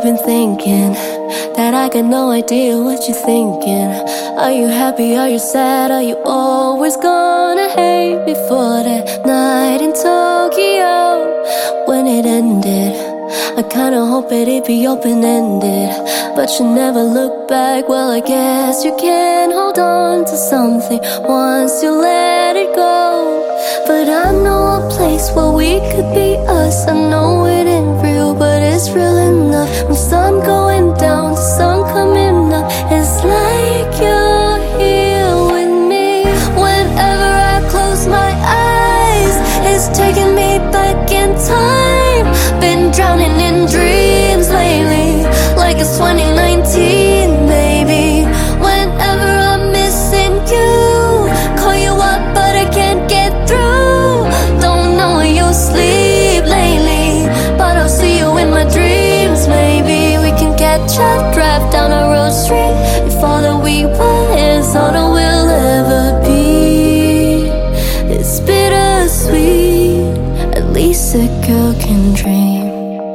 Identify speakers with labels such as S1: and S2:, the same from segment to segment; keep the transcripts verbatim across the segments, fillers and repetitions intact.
S1: been thinking that I got no idea what you're thinking. Are you happy, are you sad, are you always gonna hate me for that night in Tokyo? When it ended, I kinda hoped it'd be open-ended, but you never look back. Well, I guess you can hold on to something once you let it go. But I know a place where we could be us. I know it ain't real, but it's real enough. From sun going down to sun coming up, it's like you're here with me. Whenever I close my eyes, it's taking me back in time. Been drowning in dreams lately, like it's twenty nineteen, baby. Whenever I'm missing you, call you up but I can't get through. Don't know where you sleep lately, but I'll see you in my dreams, maybe. We can catch up, drive down a road street. If all that we want is all that we'll ever be, it's bittersweet, at least a girl can dream.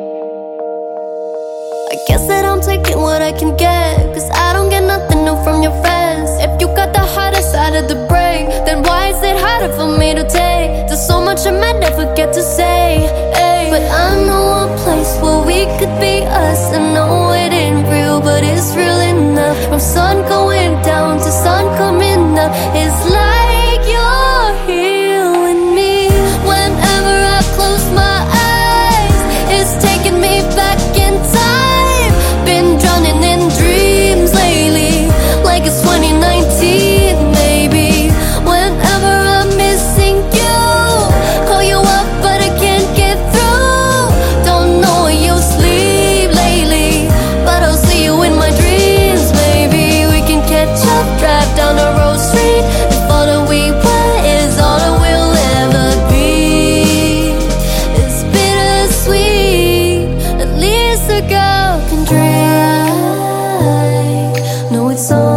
S1: I guess that I'm taking what I can get, cause I don't get nothing new from your friends. If you got the hardest side of the break, then why is it harder for me to take? There's so much I might never get to say, ay. But I know a place where we could be us. I know it ain't real, but it's real enough. From sun going down to sun coming up, it's like you're here with me. Whenever I close my eyes, it's taking me back in time. Been drowning in dreams lately, like it's twenty nineteen, baby. Whenever I'm missing you, call you up but I can't get through. Don't know where you sleep lately, but I'll see you in my dreams, baby. We can catch up, drive down the road street. If all that we want is all that we'll ever be, it's bittersweet, at least a girl can dream. No, it's all